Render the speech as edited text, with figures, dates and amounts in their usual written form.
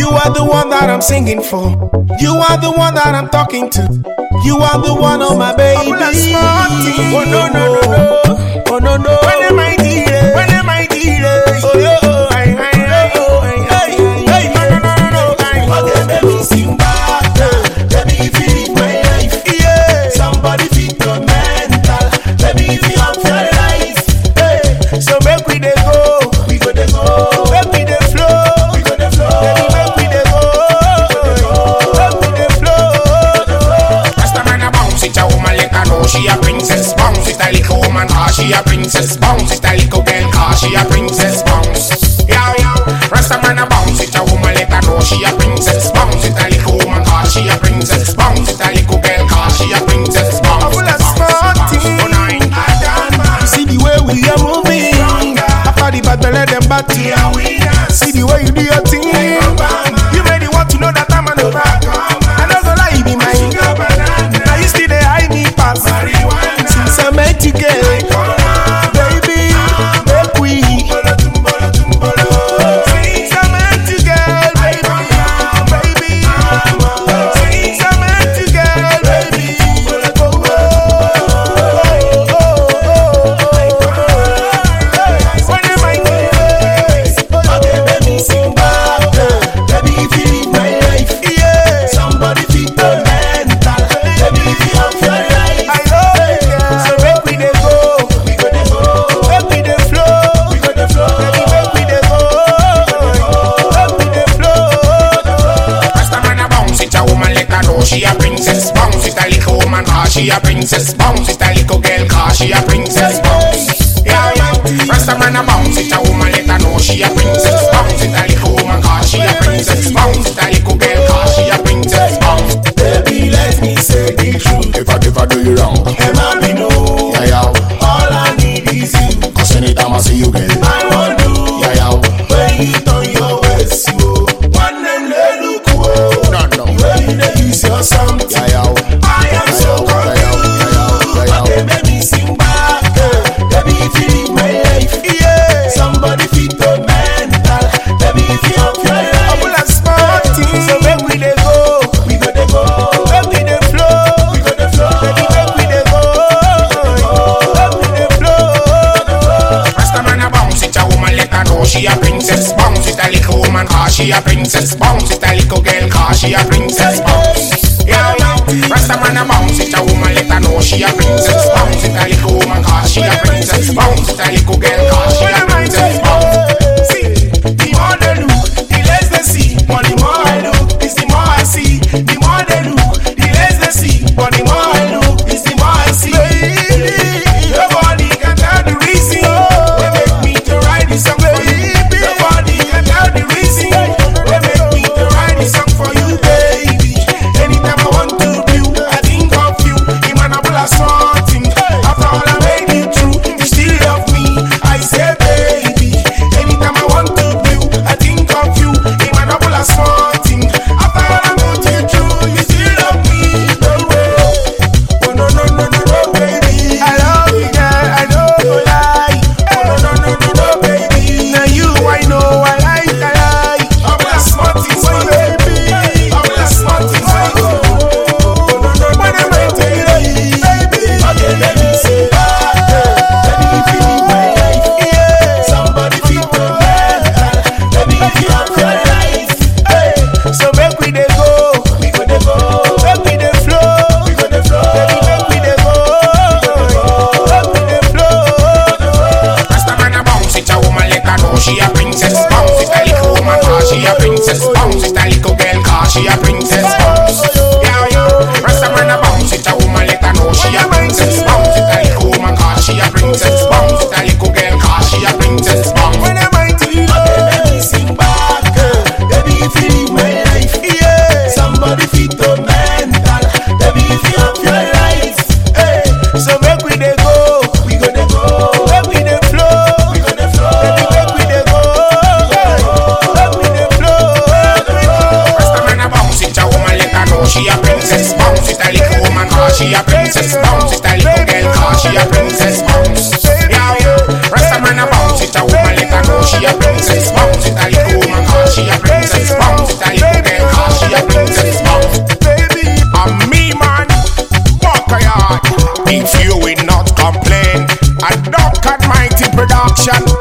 You are the one that I'm singing for. You are the one that I'm talking to. You are the one, oh my baby. Oh no no no. Oh no no. When am I dealing? When am I dealing? Oh yo, oh I hey no no no no. Okay, baby, sing back. Baby, feel my life. Yeah. Somebody feel your mental. Baby, feel up your life. Hey. So make we dey go. We go dey go. Make we dey flow. We go dey flow. Baby, make we dey go. Make we dey flow. Rasta man a bounce it, a woman let her know she a princess. Bounce it, a little woman, cause she a princess. Bounce it, a little girl, cause she a princess. Bounce, yeah yeah. Rasta man a bounce it, a woman let her know she a princess. Bounce it, a little woman, cause she a princess. Bounce it, a little girl, cause she a princess. Bounce, Full of bounce, smarting. bounce, tonight. You see the way we are moving. After the battle, let them battle. See the way you do your thing. You really want to know that I'm an over. I don't go lie, be mine. Now you still they hide me past. Since I met you, girl, baby, make we. Since I met you, girl, baby. Since I met you, girl, baby. When am I Okay, baby, sing back. Baby, feel my life. yeah. Somebody feel your mental. Baby, feel up your life. I love it, girl. So make we dey go. We go dey go. Make we dey flow. We go dey flow. Baby, make we dey go. Make we dey flow. Rasta man a bounce it, a woman let her know she a princess. Bounce it, a little woman, cause she a princess. Bounce it, a little girl, cause she a princess. Bounce, yeah yeah. Rasta man a bounce it, a woman let her know she a princess. Bounce it, a little woman, cause she a princess. Bounce it, a little girl, cause she a princess. Bounce. Baby, let me say the truth. If I do you wrong, Emma be no. yeah yeah. All I need is you. Cause anytime I see you, girl, I want to. yeah yeah. When you turn your waist, you. One them they look cool. No. When they use your something. Yeah yeah. I am so confused. Okay, baby, sing back. Baby, feel my life. Yeah. Somebody feel your mental. Baby, feel up your life. Full of smarting. So make we dey go. We go dey go. Make we dey flow. We go dey flow. Baby, make we dey go. Make we dey flow. Rasta man a bounce it, a woman let her know she a princess. Bounce it, a little woman, cause she a princess. Bounce it, a little girl, cause she a princess. Bounce, yeah yeah. Rasta man a bounce it, a woman let her know she a princess. Bounce it, a little woman, cause she a princess. Bounce it, a little girl, cause she a princess. Bounce. See, the more they look, the less they see. But the more I look, it's the more I see. The more they look, the less they see. But the more I look, it's the more I see. Nobody can tell the reason they make me to write this song for you. Nobody can tell the reason they make me to write this song for you, baby. Anytime I want to do, I think of you. Immanable as something. After all I made it through, you still love me. I say, baby. Anytime I want to do, I think of you. Immanable as something. After all I put you through, you still love me. Oh no no no no no, baby. I love you, girl. I don't go lie. Oh no no no no no, baby. Now you I know I like. I'm a smarty, baby. I'm a smarty, baby. Oh no no no no, baby. Okay, baby, say back. Baby, feel my life. Yeah. Somebody feel your mental. Baby, feel up your life. Hey. So make we dey go. We go dey go. Make we dey flow. We go dey flow. Baby, make we dey go. Make we dey flow. Rasta man a bounce it, a woman let her know she a princess. Bounce it, a little woman, cause she a princess. Bounce it, a little girl, cause she a princess. Bounce, yeah yeah. Rasta man a bounce it, a woman let her know she a princess. Bounce it, a little woman, cause she a princess. Bounce it, a little girl, cause she a princess. Bounce. When am I to you? Okay, baby, sing back. Baby, feel my life. Yeah. Somebody feel your mental. Baby, feel up your life. Hey. So make we dey go. We go dey go. Make we dey flow. We go dey flow. Baby, make we dey go. Make we dey flow. Rasta man a bounce it, a woman let her know she a princess. Bounce it, a little woman, cause she a princess. Bounce it, a little girl, cause she a princess. Bounce, yeah yeah. Rasta man a bounce it, a woman let her know she a princess. Bounce it, a little woman, cause she a princess. Bounce it, a little shot.